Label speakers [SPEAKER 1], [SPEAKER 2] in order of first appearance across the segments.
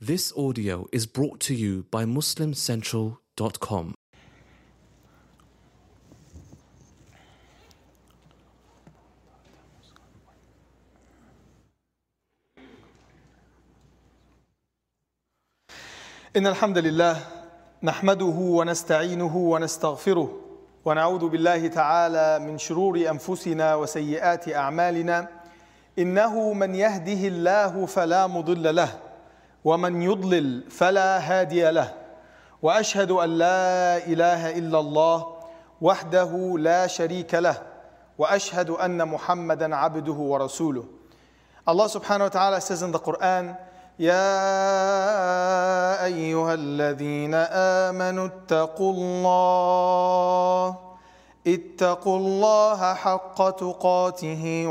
[SPEAKER 1] This audio is brought to you by MuslimCentral.com.
[SPEAKER 2] إن الحمد لله نحمده ونستعينه ونستغفره ونعوذ بالله تعالى من شرور أنفسنا وسيئات أعمالنا إنه من يهده الله فلا مضل له ومن يضلل فلا هادي له وأشهد أن لا إله إلا الله وحده لا شريك له وأشهد أن محمدا عبده ورسوله. Allah subhanahu wa ta'ala says in the Quran, يا أيها الذين آمنوا اتقوا الله حق تقاته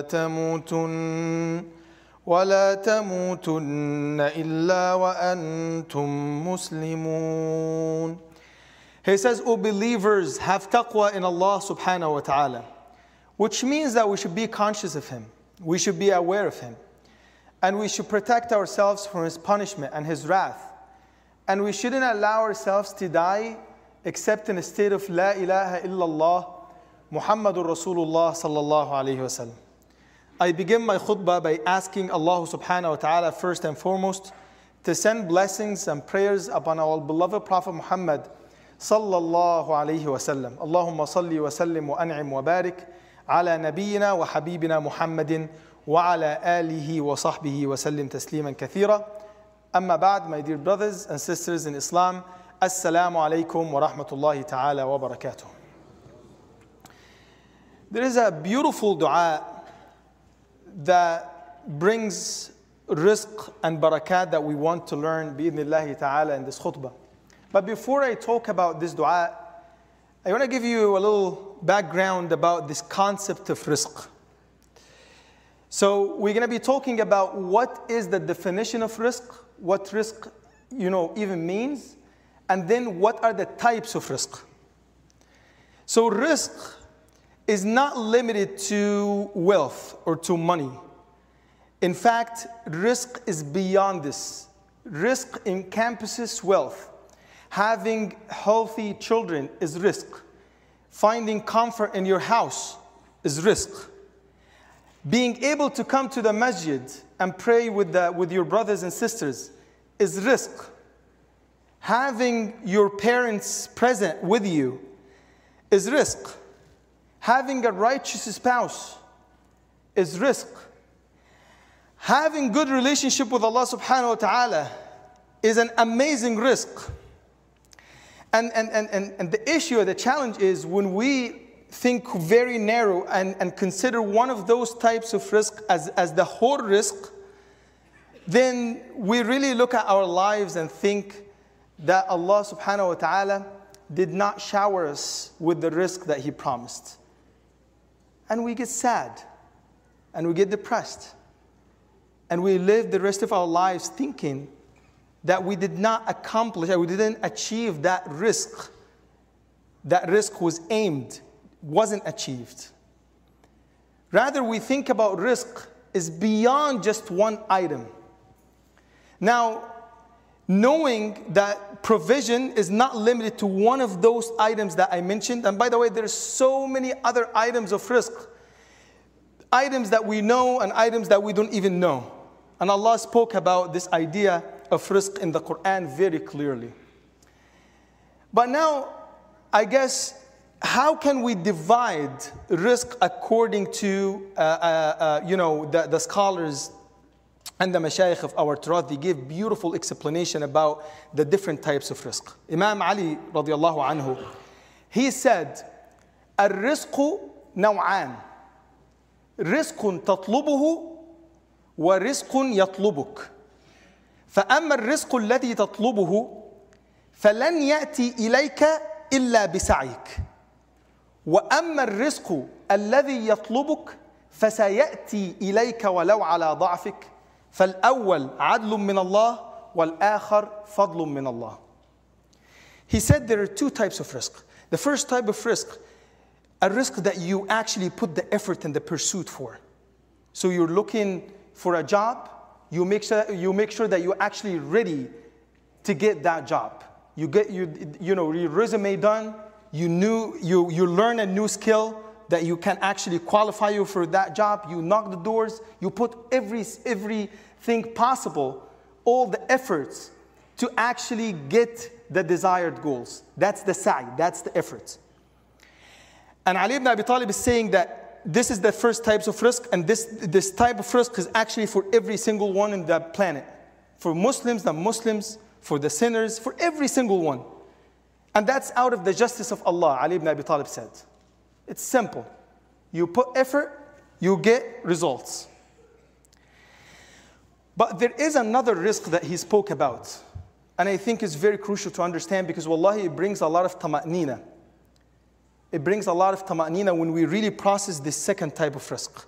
[SPEAKER 2] ولا تموتن إلا وأنتم مسلمون. He says, O believers, have taqwa in Allah subhanahu wa ta'ala, which means that we should be conscious of Him, we should be aware of Him, and we should protect ourselves from His punishment and His wrath. And we shouldn't allow ourselves to die except in a state of La ilaha illallah Muhammadur Rasulullah sallallahu alayhi wa sallam. I begin my khutbah by asking Allah subhanahu wa ta'ala first and foremost to send blessings and prayers upon our beloved Prophet Muhammad sallallahu alayhi wa sallam. Allahumma salli wa sallim wa an'im wa barik ala nabiyyina wa habibina Muhammadin وعلى آله وصحبه وسلم تسليما كثيرا. أما بعد, my dear brothers and sisters in Islam, Assalamu alaikum wa rahmatullahi ta'ala wa barakatuh. There is a beautiful dua that brings rizq and barakat that we want to learn bi'idhnillahi ta'ala in this khutbah. But before I talk about this dua, I want to give you a little background about this concept of rizq. So we're going to be talking about what is the definition of rizq, what rizq, even means, and then what are the types of rizq. So rizq is not limited to wealth or to money. In fact, rizq is beyond this. Rizq encompasses wealth. Having healthy children is rizq. Finding comfort in your house is rizq. Being able to come to the masjid and pray with your brothers and sisters is rizq. Having your parents present with you is rizq. Having a righteous spouse is rizq. Having good relationship with Allah subhanahu wa ta'ala is an amazing rizq. And the issue, the challenge is when we think very narrow and consider one of those types of rizq as the whole rizq, then we really look at our lives and think that Allah subhanahu wa ta'ala did not shower us with the rizq that He promised. And we get sad, and we get depressed, and we live the rest of our lives thinking that we did not accomplish, we didn't achieve that rizq. That rizq was aimed, wasn't achieved. Rather, we think about rizq is beyond just one item. Now, knowing that provision is not limited to one of those items that I mentioned, and by the way, there's so many other items of rizq, items that we know and items that we don't even know. And Allah spoke about this idea of rizq in the Quran very clearly. But now, I guess, how can we divide rizq according to the scholars and the mashayikh of our Turath? They give beautiful explanation about the different types of rizq. Imam Ali radiallahu anhu, he said, الرزق نوعان رزق تطلبه ورزق يطلبك فأما الرزق الذي تطلبه فلن يأتي إليك إلا بسعيك وأما الرزق الذي يطلبك فسيأتي إليك ولو على ضعفك فالأول عدل من الله والآخر فضل من الله. He said there are two types of rizq. The first type of rizq, a rizq that you actually put the effort and the pursuit for. So you're looking for a job, you make sure that you're actually ready to get that job. You get your resume done. You learn a new skill that you can actually qualify you for that job. You knock the doors. You put everything possible, all the efforts to actually get the desired goals. That's the sa'i, that's the effort. And Ali ibn Abi Talib is saying that this is the first types of risk, and this type of risk is actually for every single one in the planet. For Muslims, non-Muslims, for the sinners, for every single one. And that's out of the justice of Allah, Ali ibn Abi Talib said. It's simple. You put effort, you get results. But there is another risk that he spoke about. And I think it's very crucial to understand, because wallahi, it brings a lot of tama'nina. It brings a lot of tama'nina when we really process this second type of risk.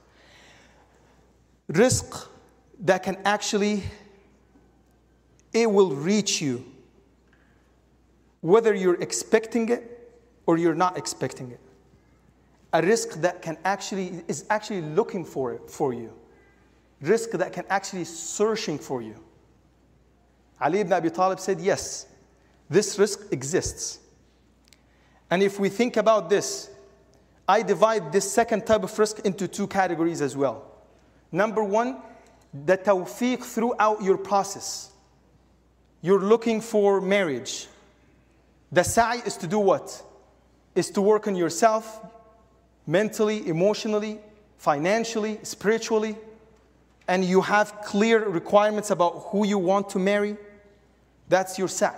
[SPEAKER 2] Risk that can actually, it will reach you, whether you're expecting it or you're not expecting it. A risk that is actually looking for it for you. Risk that can actually searching for you. Ali ibn Abi Talib said, yes, this risk exists. And if we think about this, I divide this second type of risk into two categories as well. Number one, the tawfiq throughout your process. You're looking for marriage. The sa'i is to do what? Is to work on yourself, mentally, emotionally, financially, spiritually, and you have clear requirements about who you want to marry. That's your sa'i.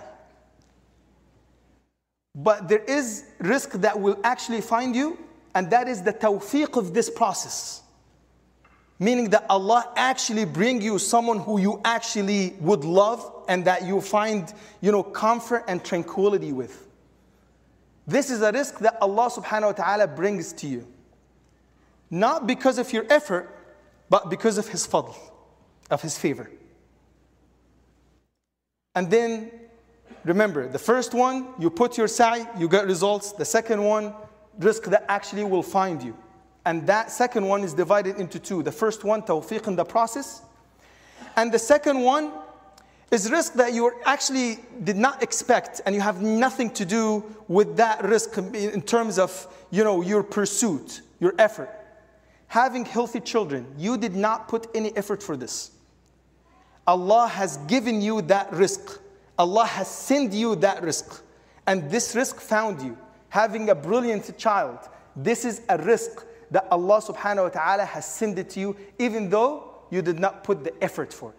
[SPEAKER 2] But there is risk that will actually find you, and that is the tawfiq of this process. Meaning that Allah actually bring you someone who you actually would love and that you find, comfort and tranquility with. This is a risk that Allah subhanahu wa ta'ala brings to you. Not because of your effort, but because of His fadl, of His favor. And then, remember, the first one, you put your sa'i, you get results. The second one, risk that actually will find you. And that second one is divided into two. The first one, tawfiq in the process. And the second one is risk that you actually did not expect, and you have nothing to do with that risk in terms of, your pursuit, your effort. Having healthy children, you did not put any effort for this. Allah has given you that risk. Allah has sent you that risk. And this risk found you. Having a brilliant child, this is a risk that Allah subhanahu wa ta'ala has sent it to you, even though you did not put the effort for it.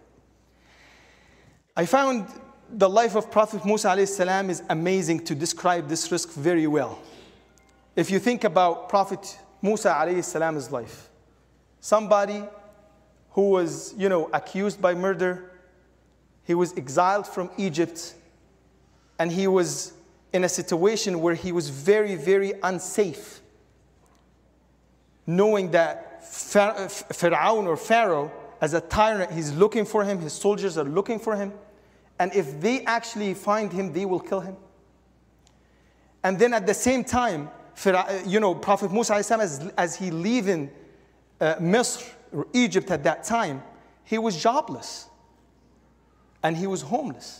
[SPEAKER 2] I found the life of Prophet Musa alayhi salam is amazing to describe this risk very well. If you think about Prophet Musa alayhi salam's life, somebody who was, accused by murder, he was exiled from Egypt, and he was in a situation where he was very, very unsafe, knowing that Pharaoh, as a tyrant, he's looking for him, his soldiers are looking for him, and if they actually find him, they will kill him. And then at the same time, Prophet Musa as he leaving Misr or Egypt at that time, he was jobless and he was homeless.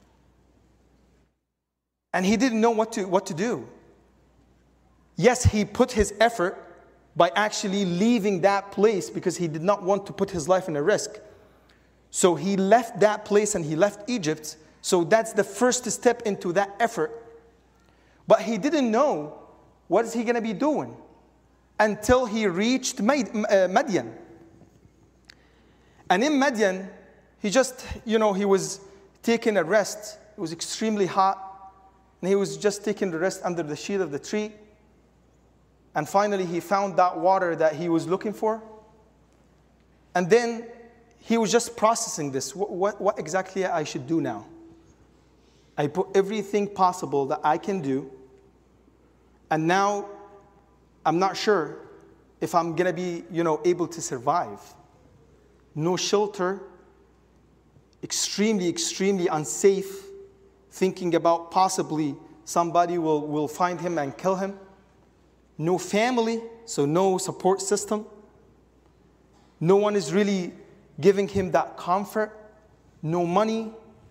[SPEAKER 2] And he didn't know what to do. Yes, he put his effort by actually leaving that place because he did not want to put his life in a risk. So he left that place and he left Egypt. So that's the first step into that effort. But he didn't know what is he going to be doing until he reached Madian. And in Madian, he just, he was taking a rest. It was extremely hot. And he was just taking the rest under the shade of the tree. And finally, he found that water that he was looking for. And then he was just processing this. What exactly I should do now? I put everything possible that I can do. And now, I'm not sure if I'm going to be, able to survive. No shelter. Extremely, extremely unsafe. Thinking about possibly somebody will find him and kill him. No family, so no support system. No one is really, giving him that comfort, no money,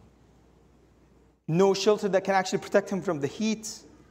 [SPEAKER 2] no shelter that can actually protect him from the heat.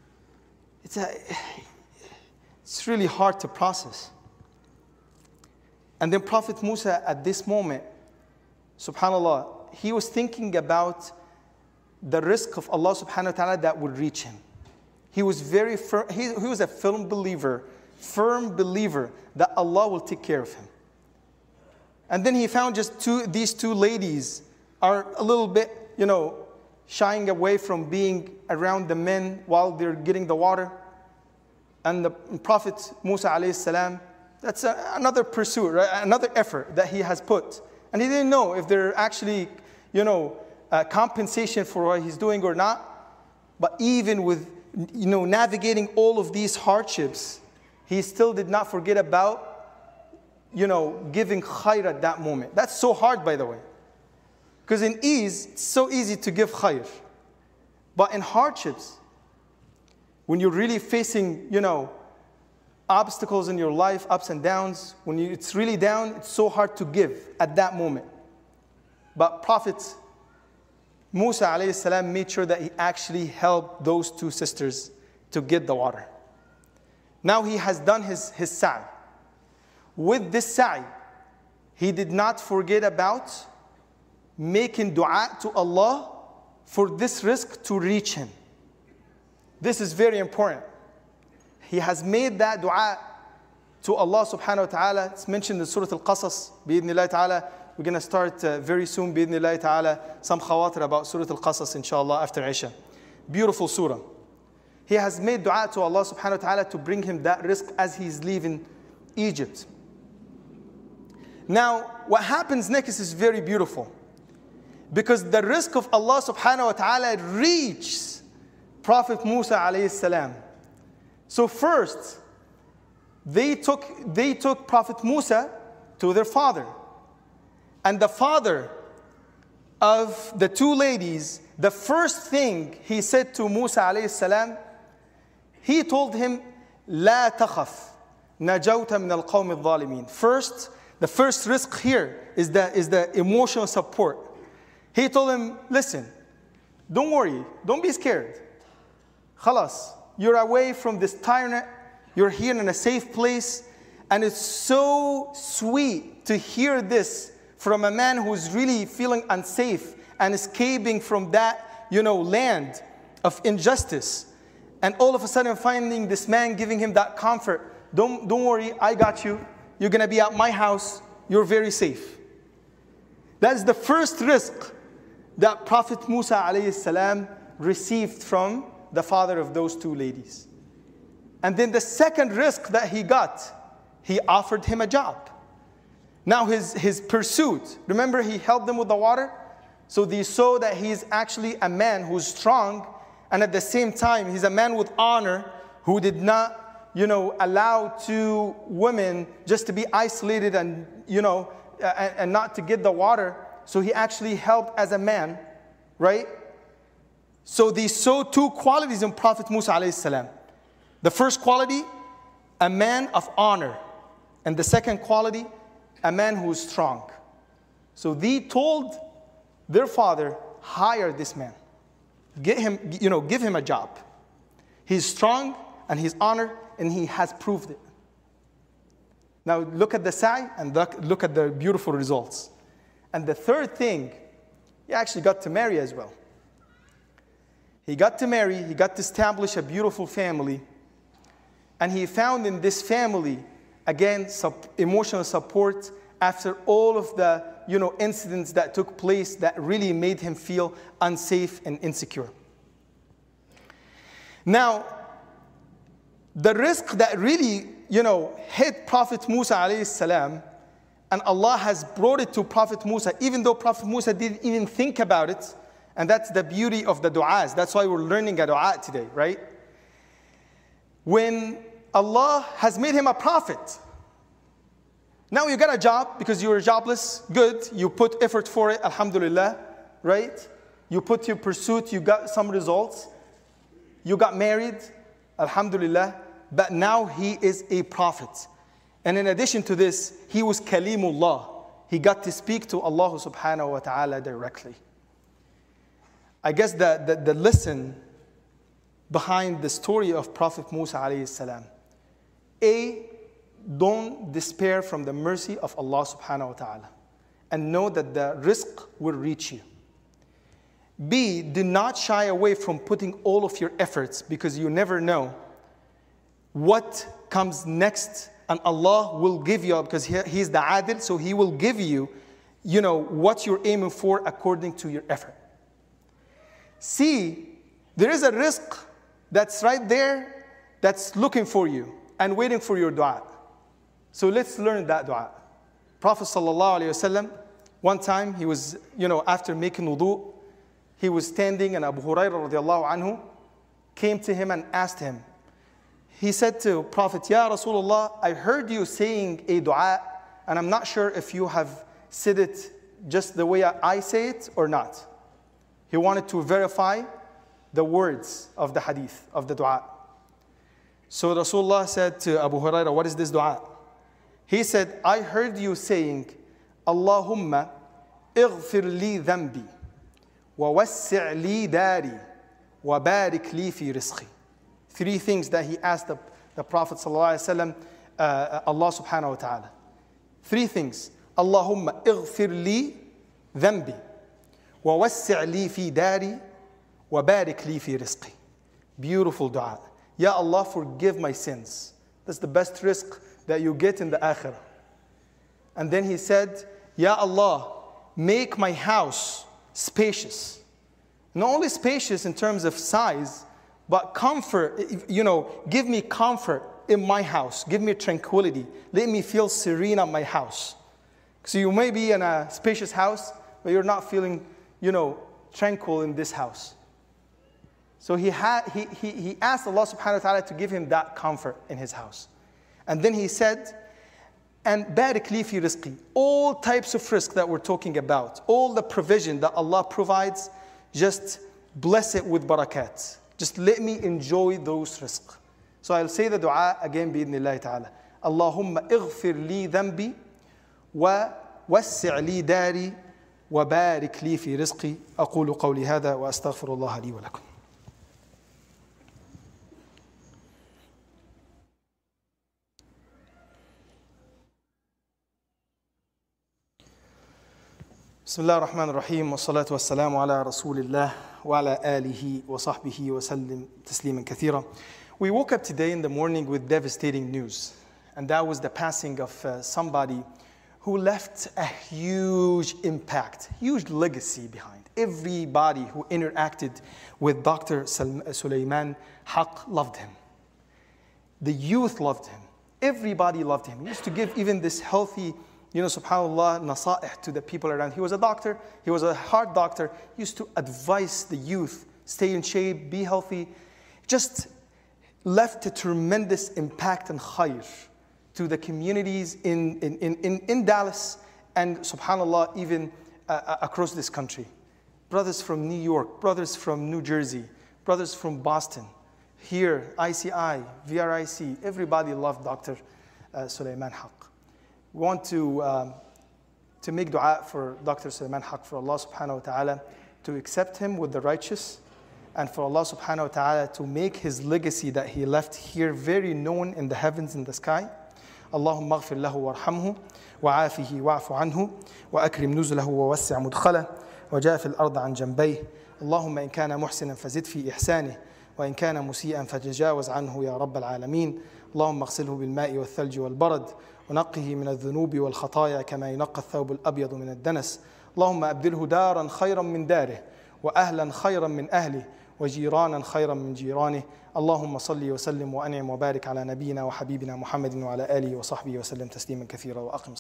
[SPEAKER 2] It's really hard to process. And then Prophet Musa at this moment, subhanAllah, he was thinking about the risk of Allah subhanahu wa ta'ala that would reach him. He was very firm, he was a firm believer that Allah will take care of him. And then he found just these two ladies are a little bit, shying away from being around the men while they're getting the water. And the Prophet Musa alayhi salam, that's another pursuit, right? Another effort that he has put. And he didn't know if they're actually, compensation for what he's doing or not. But even with, navigating all of these hardships, he still did not forget about, giving khair at that moment. That's so hard, by the way. Because in ease, it's so easy to give khair. But in hardships, when you're really facing, obstacles in your life, ups and downs, when it's really down, it's so hard to give at that moment. But Prophet Musa alayhi salam made sure that he actually helped those two sisters to get the water. Now he has done his sa'i. With this sa'i, he did not forget about making dua to Allah for this risk to reach him. This is very important. He has made that dua to Allah subhanahu wa ta'ala. It's mentioned in Surah Al-Qasas, bi'idhnillahi ta'ala. We're going to start very soon, bi'idhnillahi ta'ala, some khawatir about Surah Al-Qasas, inshallah, after Isha. Beautiful surah. He has made dua to Allah subhanahu wa ta'ala to bring him that risk as he's leaving Egypt. Now, what happens next is very beautiful. Because the risk of Allah subhanahu wa ta'ala reaches Prophet Musa alayhi salam. So first, they took Prophet Musa to their father. And the father of the two ladies, the first thing he said to Musa alayhi salam, he told him, لا تخف نجوت من القوم الظالمين. First, the first risk here is the emotional support. He told him, listen, don't worry, don't be scared. Khalas, you're away from this tyrant, you're here in a safe place, and it's so sweet to hear this from a man who's really feeling unsafe and escaping from that, land of injustice. And all of a sudden finding this man giving him that comfort. Don't worry, I got you. You're going to be at my house. You're very safe. That is the first risk that Prophet Musa alayhi salam received from the father of those two ladies. And then the second risk that he got, he offered him a job. Now his pursuit, remember he helped them with the water? So they saw that he's actually a man who's strong, and at the same time, he's a man with honor who did not, allow two women just to be isolated and, and not to get the water. So he actually helped as a man, right? So they saw two qualities in Prophet Musa alayhi salam. The first quality, a man of honor. And the second quality, a man who is strong. So they told their father, hire this man. Get him, give him a job. He's strong and he's honored and he has proved it. Now look at the sa'i and look at the beautiful results. And the third thing, he actually got to marry as well. He got to marry, he got to establish a beautiful family. And he found in this family, again, emotional support after all of the incidents that took place that really made him feel unsafe and insecure. Now, the risk that really, hit Prophet Musa alayhi salam, and Allah has brought it to Prophet Musa, even though Prophet Musa didn't even think about it, and that's the beauty of the du'as. That's why we're learning a du'a today, right? When Allah has made him a prophet, now you got a job because you were jobless, good, you put effort for it, alhamdulillah, right? You put your pursuit, you got some results. You got married, alhamdulillah, but now he is a prophet. And in addition to this, he was Kalimullah. he got to speak to Allah subhanahu wa ta'ala directly. I guess the lesson behind the story of Prophet Musa alayhi salam. A, don't despair from the mercy of Allah subhanahu wa ta'ala and know that the rizq will reach you. B, do not shy away from putting all of your efforts because you never know what comes next, and Allah will give you, because He's the Adil, so He will give you, what you're aiming for according to your effort. C, there is a rizq that's right there that's looking for you and waiting for your dua. So let's learn that dua. Prophet sallallahu alaihi wasallam, one time he was, after making wudu, he was standing and Abu Hurairah radiallahu anhu came to him and asked him. He said to Prophet, Ya Rasulullah, I heard you saying a dua and I'm not sure if you have said it just the way I say it or not. He wanted to verify the words of the hadith, of the dua. So Rasulullah said to Abu Hurairah, what is this dua? He said, I heard you saying, Allahumma ighfir li dhanbi wa wassi' li dari wa barik li fi rizqi. Three things that he asked the Prophet ﷺ, Allah subhanahu wa ta'ala. Three things. Allahumma ighfir li dhanbi wa wassi' li fi dari wa barik li fi rizqi. Beautiful dua. Ya Allah, forgive my sins. That's the best rizq that you get in the akhirah. And then he said, Ya Allah, make my house spacious. Not only spacious in terms of size, but comfort, give me comfort in my house. Give me tranquility. Let me feel serene at my house. So you may be in a spacious house, but you're not feeling, tranquil in this house. So he asked Allah subhanahu wa ta'ala to give him that comfort in his house. And then he said, and barik li fi rizqi. All types of rizq that we're talking about, all the provision that Allah provides, just bless it with barakat. Just let me enjoy those rizq. So I'll say the dua again bi'idhnillahi ta'ala. Allahumma ighfir li dhanbi wa wassi' li dari wa barik li fi rizqi. أقول قولي هذا وأستغفر الله لي ولكم. بسم الله الرحمن الرحيم والصلاة والسلام على رسول الله وعلى آله وصحبه وسلم تسليما كثيرا. We woke up today in the morning with devastating news, and that was the passing of somebody who left a huge impact, huge legacy behind. Everybody who interacted with Dr. Sulaiman Haq loved him. The youth loved him. Everybody loved him. He used to give even this healthy, subhanAllah, nasa'ih to the people around. He was a doctor. He was a heart doctor. He used to advise the youth, stay in shape, be healthy. Just left a tremendous impact and khair to the communities in Dallas and, subhanAllah, even across this country. Brothers from New York, brothers from New Jersey, brothers from Boston, here, ICI, VRIC, everybody loved Dr. Sulaiman Haq. We want to make dua for Dr. Sulaiman Haq, for Allah subhanahu wa ta'ala to accept him with the righteous, and for Allah subhanahu wa ta'ala to make his legacy that he left here very known in the heavens and the sky. Allahumma aghfir lahu warhamhu wa'afihi wa'fu anhu wa akrim nuzulahu wa wassi' mudkhalah wa ja'fi al-ard an janbayh. Allahumma in kana muhsinan fazid fi ihsanih wa in kana musi'an fatajawaz anhu ya rabb al-alamin. Allahumma aghsilhu bil ma'i wal thalji wal barad ونقه من الذنوب والخطايا كما ينقى الثوب الأبيض من الدنس. اللهم أبدله دارا خيرا من داره وأهلا خيرا من أهله وجيرانا خيرا من جيرانه. اللهم صل وسلم وأنعم وبارك على نبينا وحبيبنا محمد وعلى آله وصحبه وسلم تسليما كثيرا وأقم